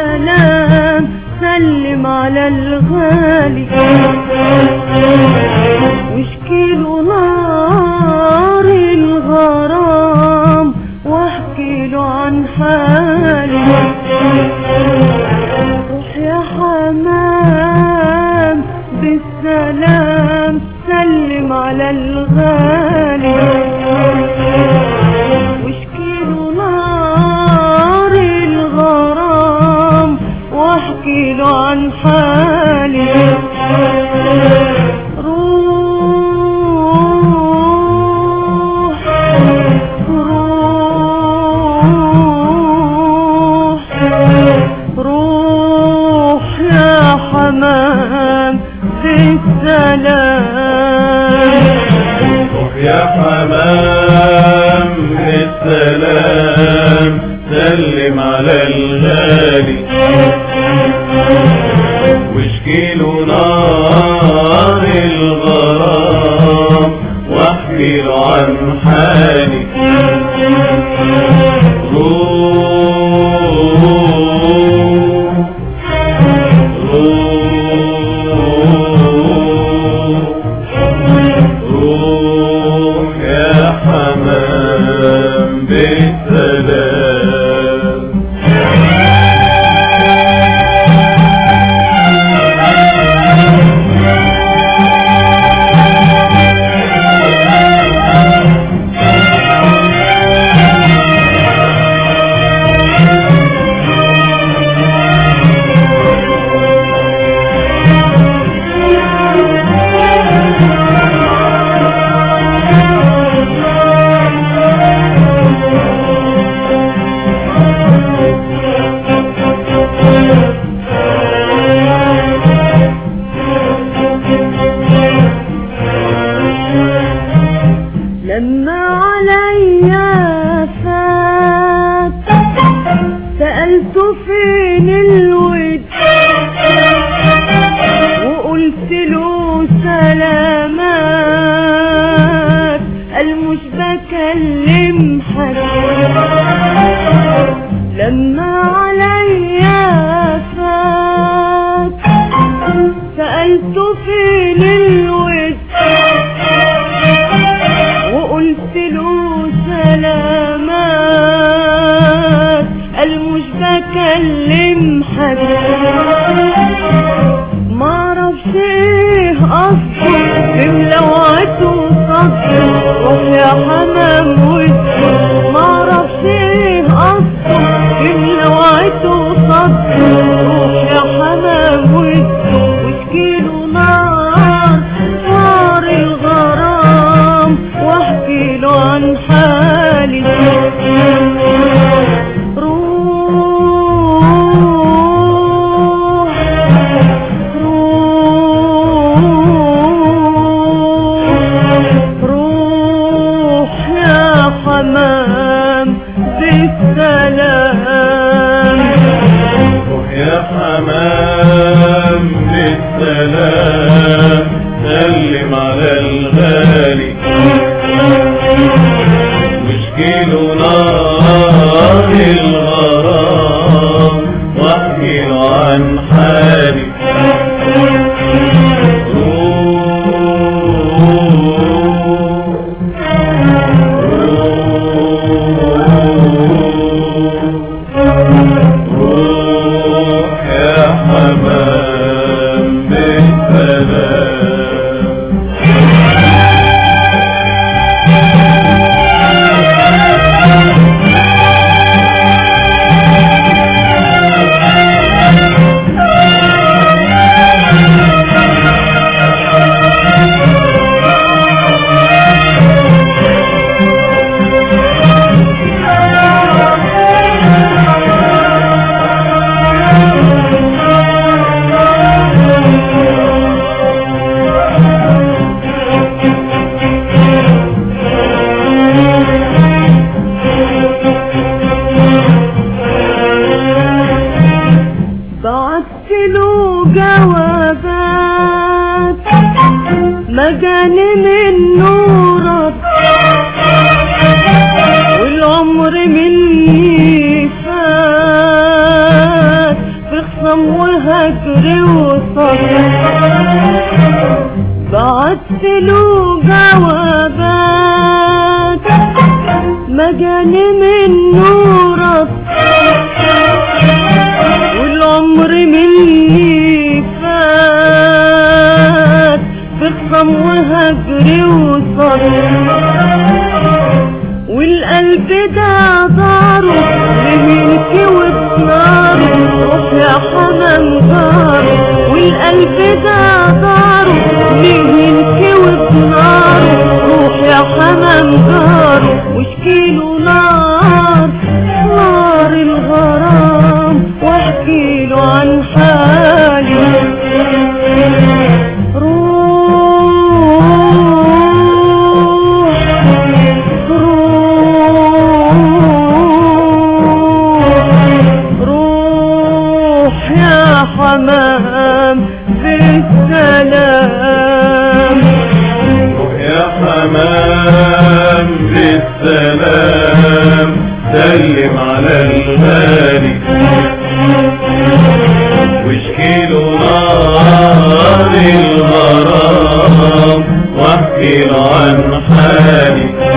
بالسلام سلم على الغالي واشكيله نار الغرام واحكيله عن حالي. روح يا حمام بالسلام سلم على الغالي واشكيله نار الغرام واحكيله عن حالي. روح يا حمام بالسلام روح يا حمام بالسلام سلم على الغالي واشكيله نار الغرام واحكيله عن حالي. روح يا حمام بالسلام لما عليا فات سألته فين الود وقلت له سلامات قال مش بكلم حد. لما عليا فات سألته فين الود وقلت له سلامات قال مش بكلم حد. معرفش ايه قصده بملوعته صدره روح يا حمام وشه. معرفش ايه قصده بملوعته صدره روح يا حمام وشه واشكيله نار الغرام واحكيله عن حالي. روح يا حمام بالسلام روح يا حمام بالسلام سلم على الغالي واشكيله نار الغرام واحكيله عن حالي. روح يا حمام مجاني من نورك والعمر مني فات وهجر وصبر بعتله جوابات ما جاني منه رد والعمر مني فات بخصم وهجر وصبر والقلب ده داره لملك وبناره روح يا حمام جاره والقلب ده داره لملك وبناره روح يا حمام جاره واشكيله نار نار الغرام واحكيله عن حالي حمام بالسلام روح يا حمام بالسلام سلم على الغالي واشكيله نار الغرام واحكيله عن حالي